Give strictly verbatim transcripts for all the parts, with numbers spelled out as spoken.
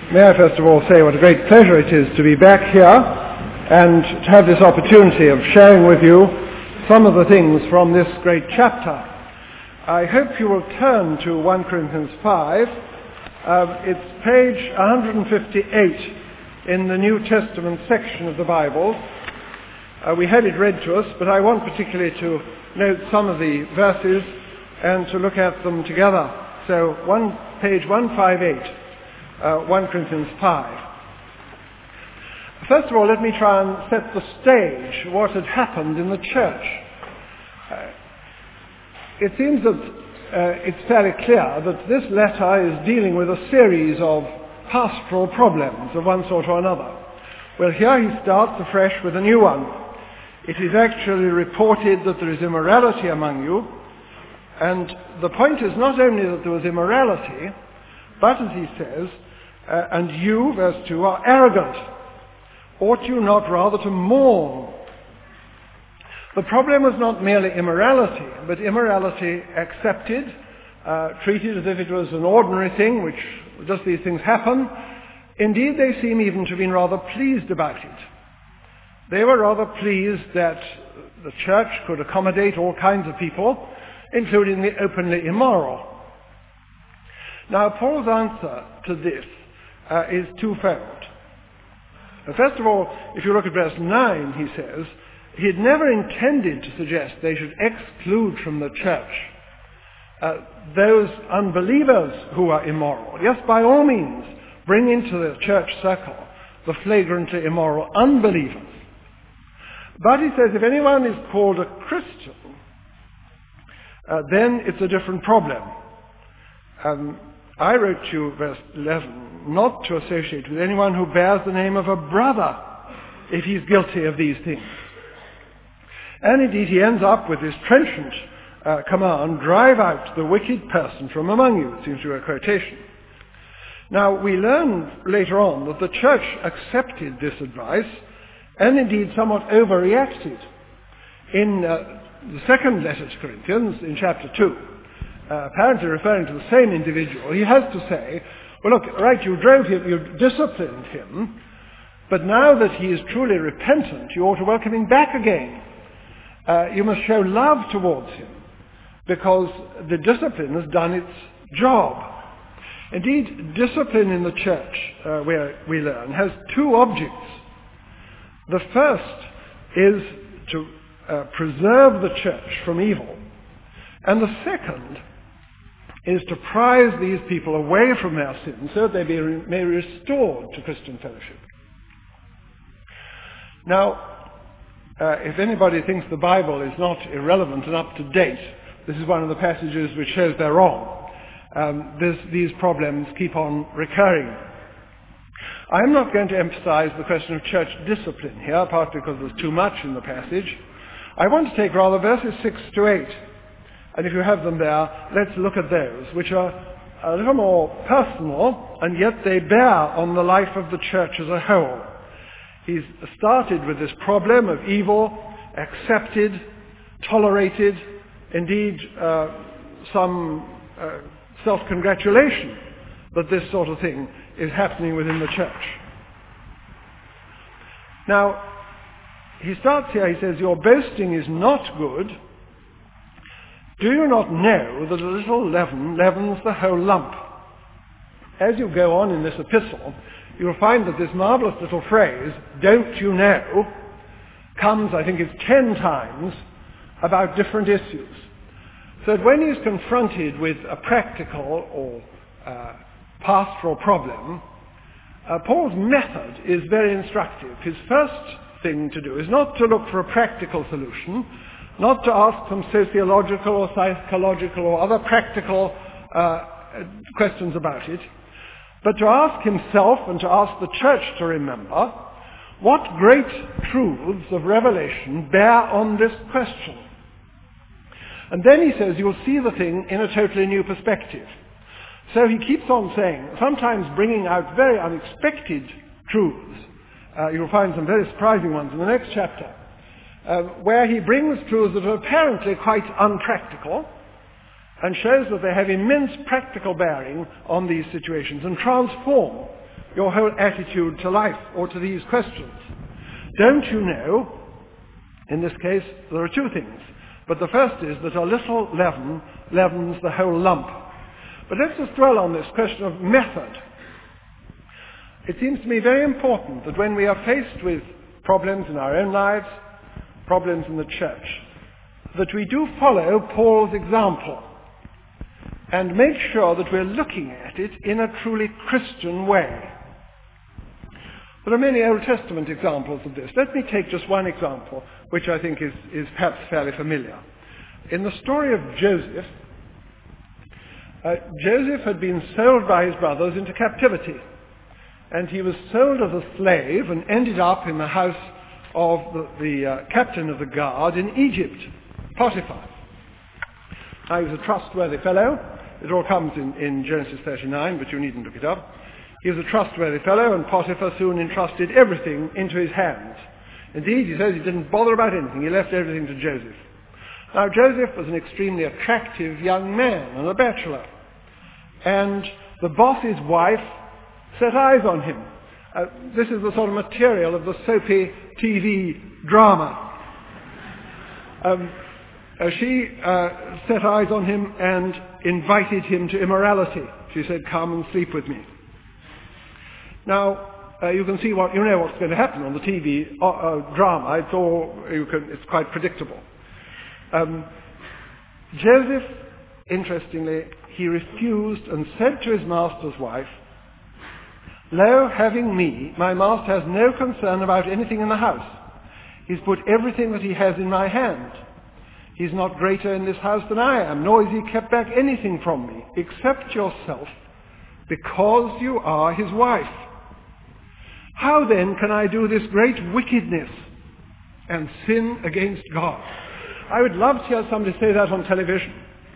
May I first of all say what a great pleasure it is to be back here and to have this opportunity of sharing with you some of the things from this great chapter. I hope you will turn to First Corinthians five. Uh, it's page one hundred fifty-eight in the New Testament section of the Bible. Uh, we had it read to us, but I want particularly to note some of the verses and to look at them together. So one page one fifty-eight. Uh, First Corinthians five. First of all, let me try and set the stage, what had happened in the church. Uh, it seems that uh, it's fairly clear that this letter is dealing with a series of pastoral problems of one sort or another. Well, here he starts afresh with a new one. It is actually reported that there is immorality among you, and the point is not only that there was immorality, but as he says, Uh, and you, verse two, are arrogant. Ought you not rather to mourn? The problem was not merely immorality, but immorality accepted, uh, treated as if it was an ordinary thing, which just these things happen. Indeed, they seem even to have been rather pleased about it. They were rather pleased that the church could accommodate all kinds of people, including the openly immoral. Now, Paul's answer to this Uh, is twofold. Uh, first of all, if you look at verse nine, he says, he had never intended to suggest they should exclude from the church uh, those unbelievers who are immoral. Yes, by all means, bring into the church circle the flagrantly immoral unbelievers. But he says if anyone is called a Christian, uh, then it's a different problem. Um, I wrote to you, verse eleven, not to associate with anyone who bears the name of a brother if he's guilty of these things. And indeed he ends up with this trenchant uh, command, drive out the wicked person from among you. It seems to be a quotation. Now we learn later on that the church accepted this advice and indeed somewhat overreacted. In uh, the second letter to Corinthians, in chapter two, Uh, apparently referring to the same individual, he has to say, well look, right, you drove him, you disciplined him, but now that he is truly repentant, you ought to welcome him back again. Uh, you must show love towards him, because the discipline has done its job. Indeed, discipline in the church, uh, where we learn, has two objects. The first is to uh, preserve the church from evil, and the second is to prize these people away from their sins so that they be, may be restored to Christian fellowship. Now, uh, if anybody thinks the Bible is not irrelevant and up to date, this is one of the passages which shows they're wrong. Um, this, these problems keep on recurring. I'm not going to emphasize the question of church discipline here, partly because there's too much in the passage. I want to take rather verses six to eight. And if you have them there, let's look at those, which are a little more personal, and yet they bear on the life of the church as a whole. He's started with this problem of evil, accepted, tolerated, indeed uh, some uh, self-congratulation that this sort of thing is happening within the church. Now, he starts here, he says, your boasting is not good. Do you not know that a little leaven leavens the whole lump? As you go on in this epistle, you'll find that this marvelous little phrase, don't you know, comes, I think it's ten times, about different issues. So that when he's confronted with a practical or uh, pastoral problem, uh, Paul's method is very instructive. His first thing to do is not to look for a practical solution, not to ask some sociological or psychological or other practical uh, questions about it, but to ask himself and to ask the church to remember what great truths of revelation bear on this question. And then he says you'll see the thing in a totally new perspective. So he keeps on saying, sometimes bringing out very unexpected truths. Uh, you'll find some very surprising ones in the next chapter. Uh, where he brings truths that are apparently quite unpractical and shows that they have immense practical bearing on these situations and transform your whole attitude to life or to these questions. Don't you know, in this case, there are two things. But the first is that a little leaven leavens the whole lump. But let's just dwell on this question of method. It seems to me very important that when we are faced with problems in our own lives, problems in the church, that we do follow Paul's example and make sure that we're looking at it in a truly Christian way. There are many Old Testament examples of this. Let me take just one example, which I think is, is perhaps fairly familiar. In the story of Joseph, uh, Joseph had been sold by his brothers into captivity, and he was sold as a slave and ended up in the house of the, the uh, captain of the guard in Egypt, Potiphar. Now, he was a trustworthy fellow. It all comes in, in Genesis thirty-nine, but you needn't look it up. He was a trustworthy fellow, and Potiphar soon entrusted everything into his hands. Indeed, he says he didn't bother about anything. He left everything to Joseph. Now, Joseph was an extremely attractive young man and a bachelor. And the boss's wife set eyes on him. Uh, this is the sort of material of the soapy T V drama. Um, uh, she uh, set eyes on him and invited him to immorality. She said, "Come and sleep with me." Now, uh, you can see what you know what's going to happen on the T V uh, uh, drama. It's all you can. It's quite predictable. Um, Joseph, interestingly, he refused and said to his master's wife, "Lo, having me, my master has no concern about anything in the house. He's put everything that he has in my hand. He's not greater in this house than I am, nor has he kept back anything from me, except yourself, because you are his wife. How then can I do this great wickedness and sin against God?" I would love to hear somebody say that on television.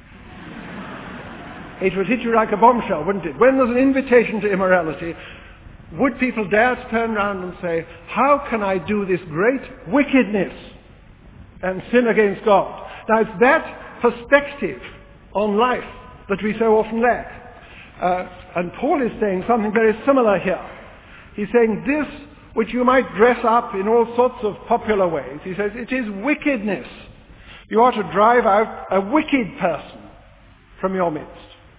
It would hit you like a bombshell, wouldn't it? When there's an invitation to immorality, would people dare to turn around and say, "How can I do this great wickedness and sin against God?" Now, it's that perspective on life that we so often lack. Uh, and Paul is saying something very similar here. He's saying this, which you might dress up in all sorts of popular ways, he says it is wickedness. You are to drive out a wicked person from your midst.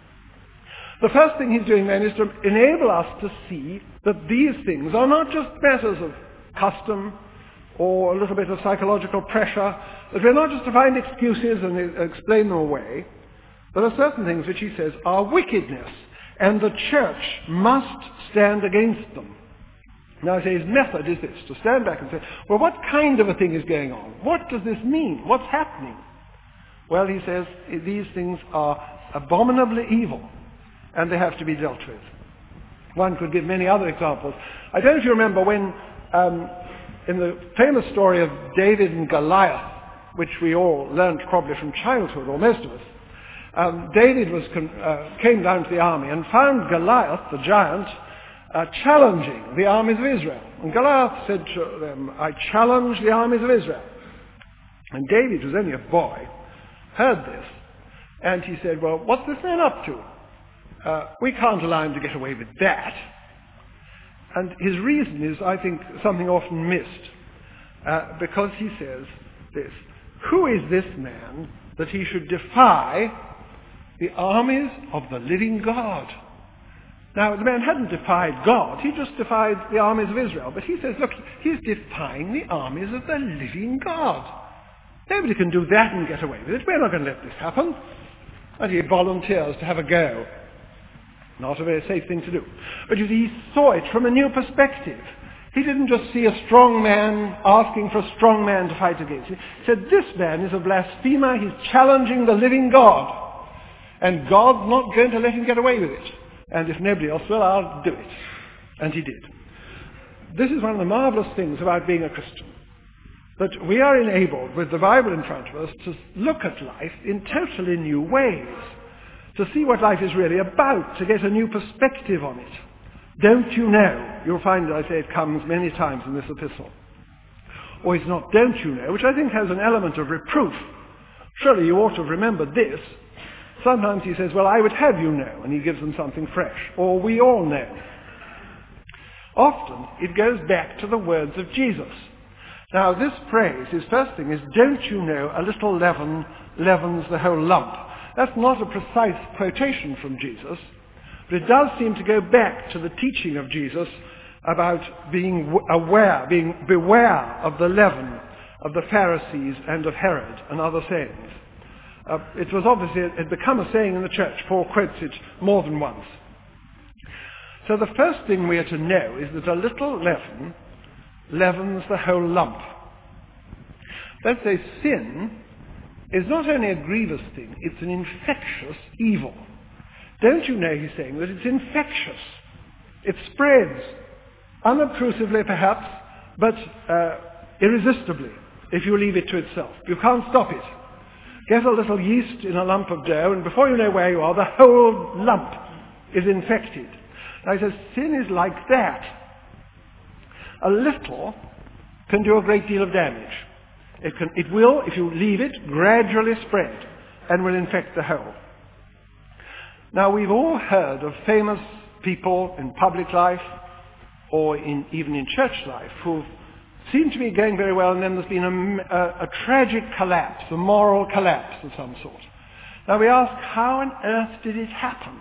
The first thing he's doing then is to enable us to see that these things are not just matters of custom or a little bit of psychological pressure, that we're not just to find excuses and explain them away. There are certain things which he says are wickedness, and the church must stand against them. Now, his method is this, to stand back and say, well, what kind of a thing is going on? What does this mean? What's happening? Well, he says, these things are abominably evil, and they have to be dealt with. One could give many other examples. I don't know if you remember when, um, in the famous story of David and Goliath, which we all learned probably from childhood, or most of us, um, David was con- uh, came down to the army and found Goliath, the giant, uh, challenging the armies of Israel. And Goliath said to them, "I challenge the armies of Israel." And David, who was only a boy, heard this, and he said, "Well, what's this man up to? Uh, we can't allow him to get away with that." And his reason is, I think, something often missed, uh, because he says this, "Who is this man that he should defy the armies of the living God?" Now, the man hadn't defied God, he just defied the armies of Israel. But he says, look, he's defying the armies of the living God. Nobody can do that and get away with it. We're not going to let this happen. And he volunteers to have a go. Not a very safe thing to do. But you see, he saw it from a new perspective. He didn't just see a strong man asking for a strong man to fight against him. He said, this man is a blasphemer. He's challenging the living God. And God's not going to let him get away with it. And if nobody else will, I'll do it. And he did. This is one of the marvelous things about being a Christian. That we are enabled, with the Bible in front of us, to look at life in totally new ways. To see what life is really about, to get a new perspective on it. Don't you know? You'll find, I say, it comes many times in this epistle. Or it's not don't you know, which I think has an element of reproof. Surely you ought to have remembered this. Sometimes he says, well, I would have you know, and he gives them something fresh. Or we all know. Often it goes back to the words of Jesus. Now this phrase, his first thing is, don't you know a little leaven leavens the whole lump. That's not a precise quotation from Jesus, but it does seem to go back to the teaching of Jesus about being aware, being beware of the leaven of the Pharisees and of Herod and other sayings. Uh, it was obviously, it had become a saying in the church. Paul quotes it more than once. So the first thing we are to know is that a little leaven leavens the whole lump. Let's say sin is not only a grievous thing, it's an infectious evil. Don't you know, he's saying, that it's infectious. It spreads, unobtrusively perhaps, but uh, irresistibly, if you leave it to itself. You can't stop it. Get a little yeast in a lump of dough, and before you know where you are, the whole lump is infected. Now he says, sin is like that. A little can do a great deal of damage. It, can, it will, if you leave it, gradually spread and will infect the whole. Now we've all heard of famous people in public life or in, even in church life who seem to be going very well, and then there's been a, a, a tragic collapse, a moral collapse of some sort. Now we ask, how on earth did it happen?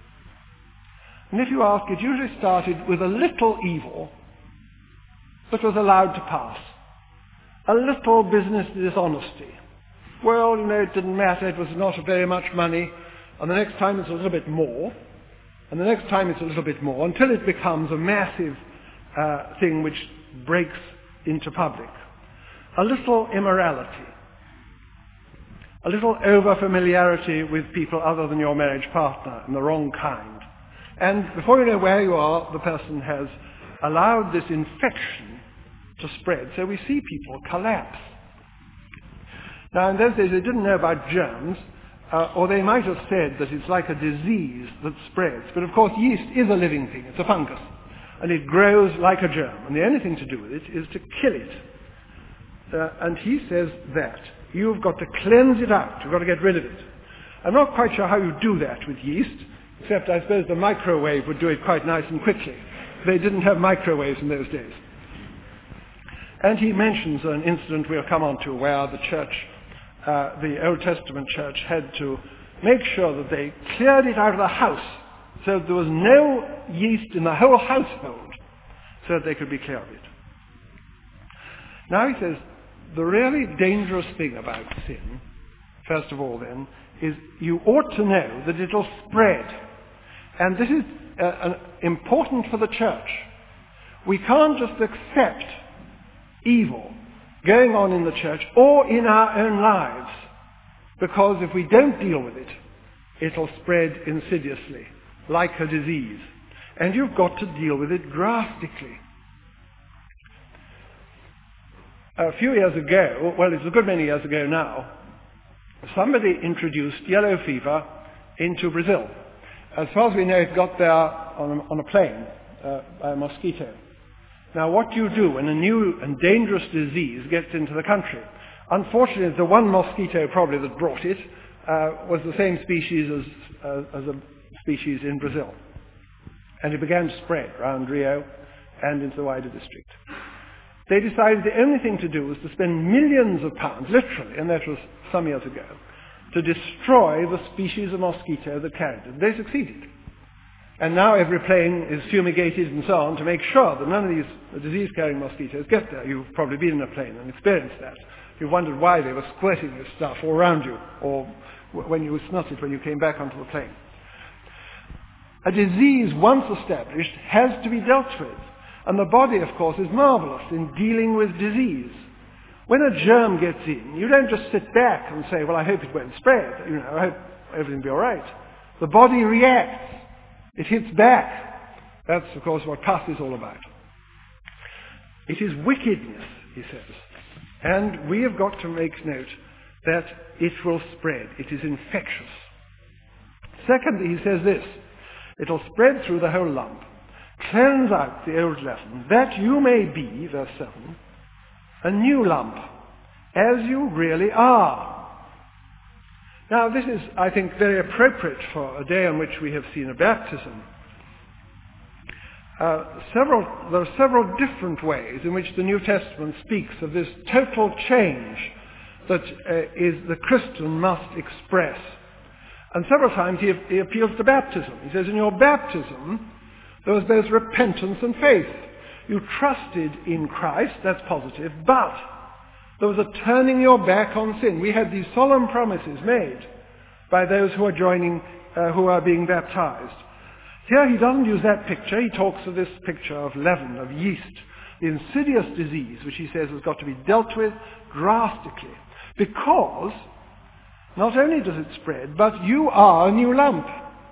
And if you ask, it usually started with a little evil that was allowed to pass. A little business dishonesty. Well, you know, it didn't matter, it was not very much money, and the next time it's a little bit more, and the next time it's a little bit more, until it becomes a massive uh, thing which breaks into public. A little immorality. A little over-familiarity with people other than your marriage partner, and the wrong kind. And before you know where you are, the person has allowed this infection to spread. So we see people collapse. Now in those days they didn't know about germs, uh, or they might have said that it's like a disease that spreads. But of course yeast is a living thing, it's a fungus. And it grows like a germ. And the only thing to do with it is to kill it. Uh, and he says that you've got to cleanse it out. You've got to get rid of it. I'm not quite sure how you do that with yeast, except I suppose the microwave would do it quite nice and quickly. They didn't have microwaves in those days. And he mentions an incident we'll come on to where the church, uh, the Old Testament church, had to make sure that they cleared it out of the house so that there was no yeast in the whole household so that they could be clear of it. Now he says, the really dangerous thing about sin, first of all then, is you ought to know that it'll spread. And this is uh, uh, important for the church. We can't just accept evil going on in the church or in our own lives, because if we don't deal with it, it'll spread insidiously, like a disease. And you've got to deal with it drastically. A few years ago, well, it's a good many years ago now, somebody introduced yellow fever into Brazil. As far as we know, it got there on a, on a plane uh, by a mosquito. Now, what do you do when a new and dangerous disease gets into the country? Unfortunately, the one mosquito probably that brought it uh, was the same species as, uh, as a species in Brazil. And it began to spread around Rio and into the wider district. They decided the only thing to do was to spend millions of pounds, literally, and that was some years ago, to destroy the species of mosquito that carried it. They succeeded. And now every plane is fumigated and so on to make sure that none of these disease-carrying mosquitoes get there. You've probably been in a plane and experienced that. You've wondered why they were squirting this stuff all around you, or when you snot it when you came back onto the plane. A disease, once established, has to be dealt with. And the body, of course, is marvelous in dealing with disease. When a germ gets in, you don't just sit back and say, well, I hope it won't spread. You know, I hope everything will be all right. The body reacts. It hits back. That's, of course, what pus is all about. It is wickedness, he says. And we have got to make note that it will spread. It is infectious. Secondly, he says this. It'll spread through the whole lump. Cleanse out the old leaven, that you may be, verse seven, a new lump, as you really are. Now this is, I think, very appropriate for a day on which we have seen a baptism. Uh, several, there are several different ways in which the New Testament speaks of this total change that uh, is the Christian must express. And several times he, he appeals to baptism. He says, in your baptism, there was both repentance and faith. You trusted in Christ, that's positive, but there was a turning your back on sin. We had these solemn promises made by those who are joining, uh, who are being baptized. Here he doesn't use that picture. He talks of this picture of leaven, of yeast, the insidious disease, which he says has got to be dealt with drastically. Because not only does it spread, but you are a new lump.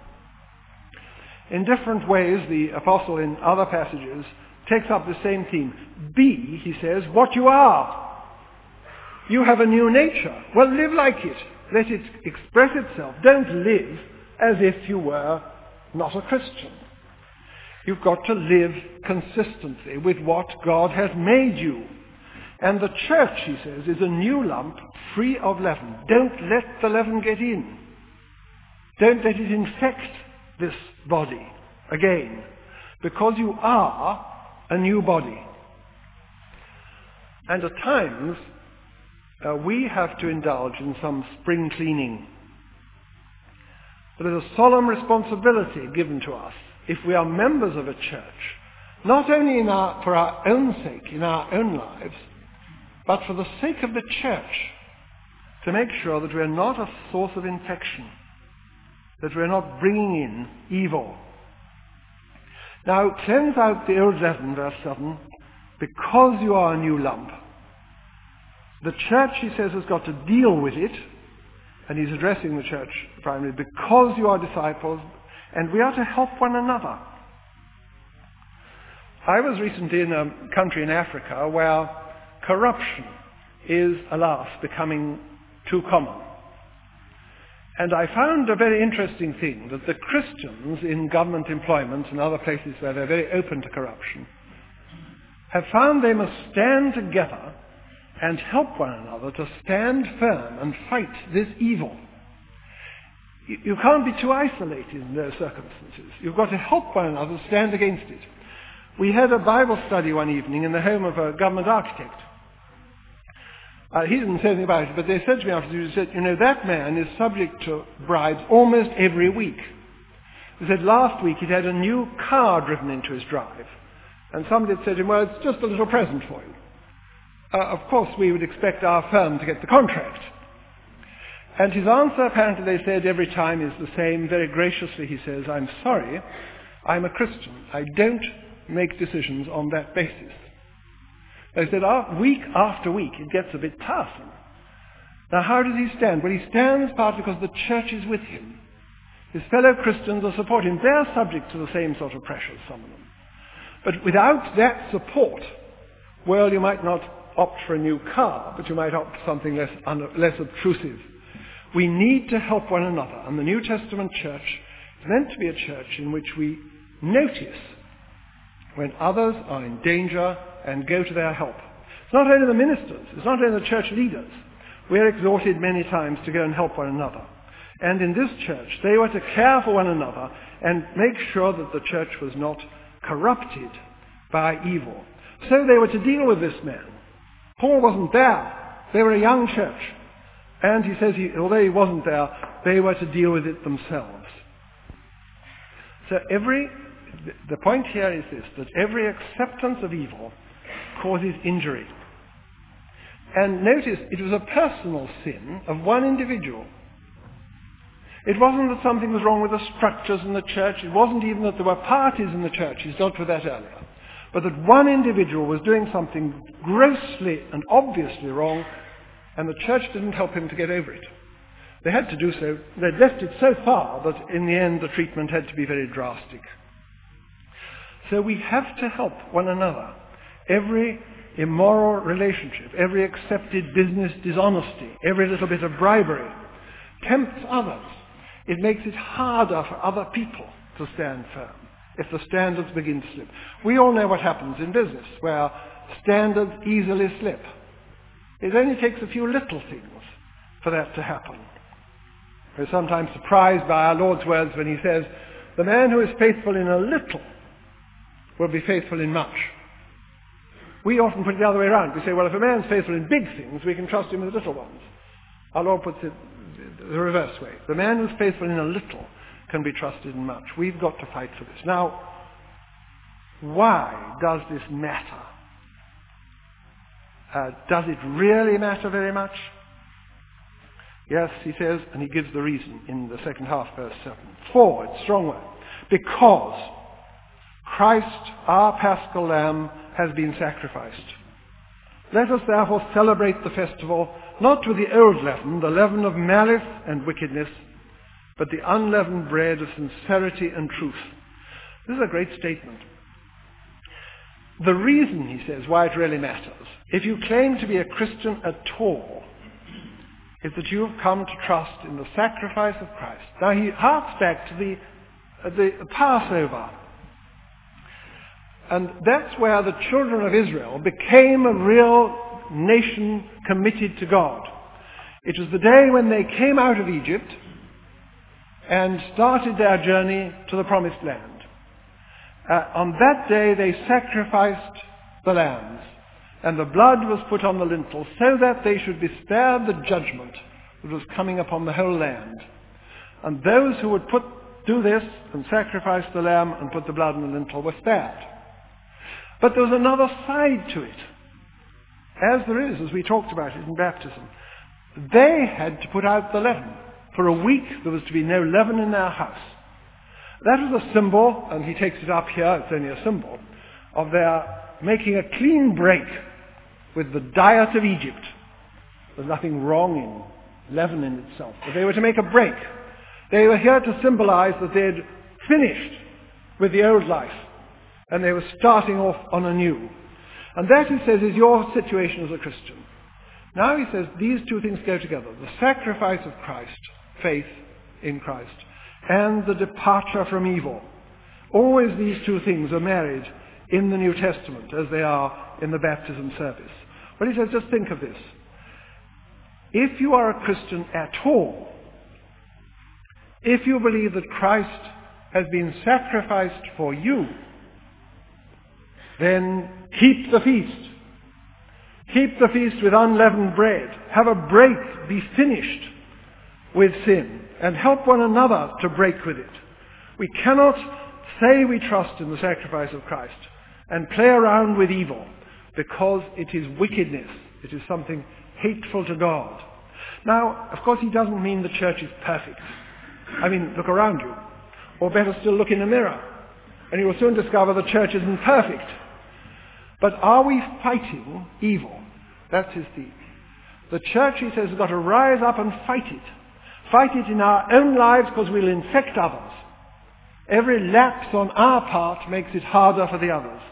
In different ways, the apostle in other passages takes up the same theme. Be, he says, what you are. You have a new nature. Well, live like it. Let it express itself. Don't live as if you were not a Christian. You've got to live consistently with what God has made you. And the church, he says, is a new lump free of leaven. Don't let the leaven get in. Don't let it infect this body again, because you are a new body. And at times, uh, we have to indulge in some spring cleaning. There is a solemn responsibility given to us if we are members of a church, not only in our, for our own sake, in our own lives, but for the sake of the church, to make sure that we are not a source of infection, that we are not bringing in evil. Now, cleanse out the old leaven, verse seven, because you are a new lump. The church, he says, has got to deal with it, and he's addressing the church primarily, because you are disciples, and we are to help one another. I was recently in a country in Africa where corruption is, alas, becoming too common. And I found a very interesting thing, that the Christians in government employment and other places where they're very open to corruption have found they must stand together and help one another to stand firm and fight this evil. You, you can't be too isolated in those circumstances. You've got to help one another to stand against it. We had a Bible study one evening in the home of a government architect. Uh, he didn't say anything about it, but they said to me afterwards, he said, you know, that man is subject to bribes almost every week. They said last week he'd had a new car driven into his drive. And somebody had said to him, well, it's just a little present for you. Uh, of course, we would expect our firm to get the contract. And his answer, apparently, they said every time is the same. Very graciously, he says, I'm sorry, I'm a Christian. I don't make decisions on that basis. They said, oh, week after week, it gets a bit tiresome. Now, how does he stand? Well, he stands partly because the church is with him. His fellow Christians are supporting him. They're subject to the same sort of pressures, some of them. But without that support, well, you might not opt for a new car, but you might opt for something less, un- less obtrusive. We need to help one another. And the New Testament church is meant to be a church in which we notice when others are in danger and go to their help. It's not only the ministers, it's not only the church leaders. We're exhorted many times to go and help one another. And in this church, they were to care for one another and make sure that the church was not corrupted by evil. So they were to deal with this man. Paul wasn't there. They were a young church. And he says, he, although he wasn't there, they were to deal with it themselves. So every, the point here is this, that every acceptance of evil causes injury. And notice, it was a personal sin of one individual. It wasn't that something was wrong with the structures in the church. It wasn't even that there were parties in the church. He's dealt with that earlier. But that one individual was doing something grossly and obviously wrong, and the church didn't help him to get over it. They had to do so. They'd left it so far that in the end the treatment had to be very drastic. So we have to help one another. Every immoral relationship, every accepted business dishonesty, every little bit of bribery tempts others. It makes it harder for other people to stand firm if the standards begin to slip. We all know what happens in business, where standards easily slip. It only takes a few little things for that to happen. We're sometimes surprised by our Lord's words when he says, the man who is faithful in a little will be faithful in much. We often put it the other way around. We say, well, if a man's faithful in big things, we can trust him with little ones. Our Lord puts it the reverse way. The man who's faithful in a little can be trusted in much. We've got to fight for this. Now, why does this matter? Uh, does it really matter very much? Yes, he says, and he gives the reason in the second half, verse seven. For, it's a strong word. Because Christ, our Paschal Lamb, has been sacrificed. Let us therefore celebrate the festival, not with the old leaven, the leaven of malice and wickedness, but the unleavened bread of sincerity and truth. This is a great statement. The reason, he says, why it really matters, if you claim to be a Christian at all, is that you have come to trust in the sacrifice of Christ. Now he harks back to the, uh, the Passover. And that's where the children of Israel became a real nation committed to God. It was the day when they came out of Egypt and started their journey to the Promised Land. Uh, on that day they sacrificed the lambs, and the blood was put on the lintel so that they should be spared the judgment that was coming upon the whole land. And those who would put, do this and sacrifice the lamb and put the blood on the lintel were spared. But there was another side to it, as there is, as we talked about it in baptism. They had to put out the leaven. For a week there was to be no leaven in their house. That was a symbol, and he takes it up here, it's only a symbol, of their making a clean break with the diet of Egypt. There's nothing wrong in leaven in itself, but they were to make a break. They were here to symbolize that they had finished with the old life, and they were starting off on a new. And that, he says, is your situation as a Christian. Now he says these two things go together. The sacrifice of Christ, faith in Christ, and the departure from evil. Always these two things are married in the New Testament as they are in the baptism service. But he says, just think of this. If you are a Christian at all, if you believe that Christ has been sacrificed for you, then keep the feast. Keep the feast with unleavened bread. Have a break. Be finished with sin. And help one another to break with it. We cannot say we trust in the sacrifice of Christ and play around with evil, because it is wickedness. It is something hateful to God. Now, of course, he doesn't mean the church is perfect. I mean, look around you. Or better still, look in a mirror. And you will soon discover the church isn't perfect. But are we fighting evil? That's his theme. The church, he says, has got to rise up and fight it. Fight it in our own lives, because we'll infect others. Every lapse on our part makes it harder for the others.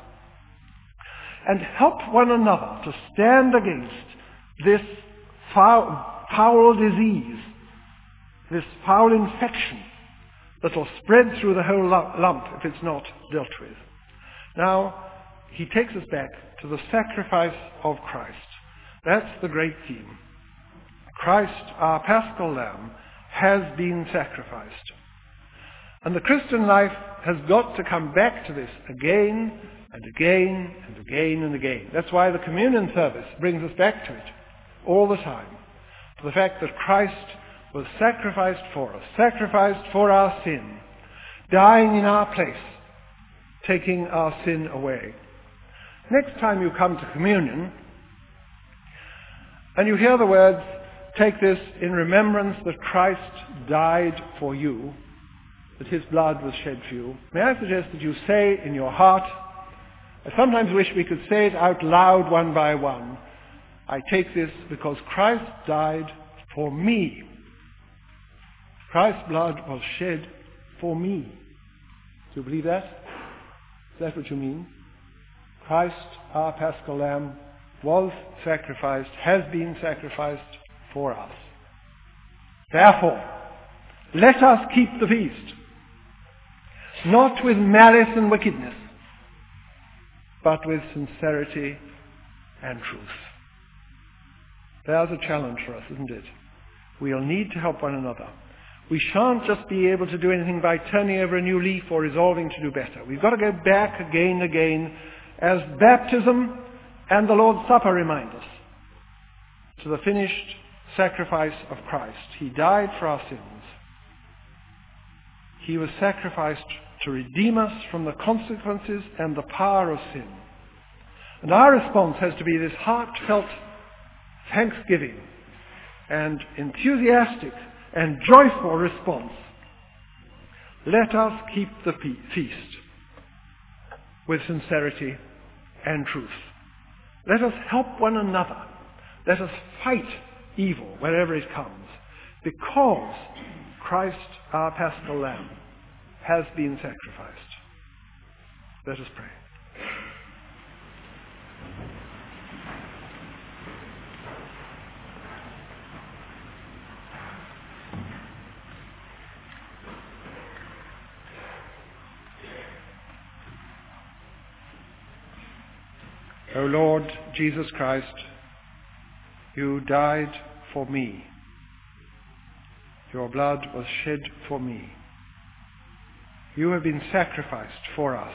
And help one another to stand against this foul, foul disease, this foul infection that will spread through the whole lump if it's not dealt with. Now, he takes us back to the sacrifice of Christ. That's the great theme. Christ, our Paschal Lamb, has been sacrificed. And the Christian life has got to come back to this again and again and again and again. That's why the communion service brings us back to it all the time. To the fact that Christ was sacrificed for us, sacrificed for our sin, dying in our place, taking our sin away. Next time you come to communion, and you hear the words, take this in remembrance that Christ died for you, that his blood was shed for you, may I suggest that you say in your heart, I sometimes wish we could say it out loud one by one, I take this because Christ died for me. Christ's blood was shed for me. Do you believe that? Is that what you mean? Christ, our Paschal Lamb, was sacrificed, has been sacrificed for us. Therefore, let us keep the feast, not with malice and wickedness, but with sincerity and truth. There's a challenge for us, isn't it? We'll need to help one another. We shan't just be able to do anything by turning over a new leaf or resolving to do better. We've got to go back again and again, as baptism and the Lord's Supper remind us, to the finished sacrifice of Christ. He died for our sins. He was sacrificed to redeem us from the consequences and the power of sin. And our response has to be this heartfelt thanksgiving and enthusiastic and joyful response. Let us keep the feast with sincerity and truth. Let us help one another. Let us fight evil wherever it comes, because Christ, our Paschal Lamb, has been sacrificed. Let us pray. O Lord Jesus Christ, you died for me. Your blood was shed for me. You have been sacrificed for us.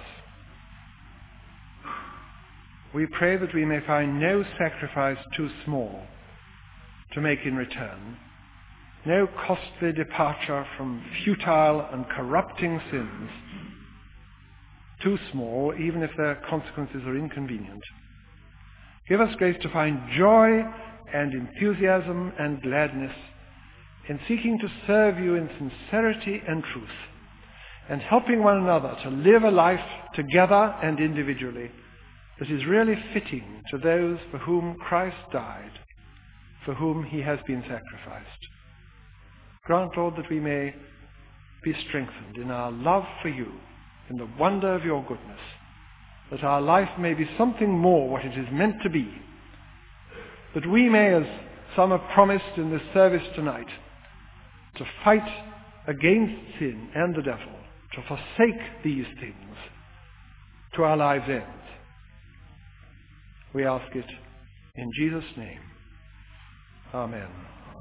We pray that we may find no sacrifice too small to make in return, no costly departure from futile and corrupting sins too small, even if their consequences are inconvenient. Give us grace to find joy and enthusiasm and gladness in seeking to serve you in sincerity and truth, and helping one another to live a life together and individually that is really fitting to those for whom Christ died, for whom he has been sacrificed. Grant, Lord, that we may be strengthened in our love for you, in the wonder of your goodness, that our life may be something more what it is meant to be, that we may, as some have promised in this service tonight, to fight against sin and the devil, to forsake these things to our lives' end. We ask it in Jesus' name. Amen.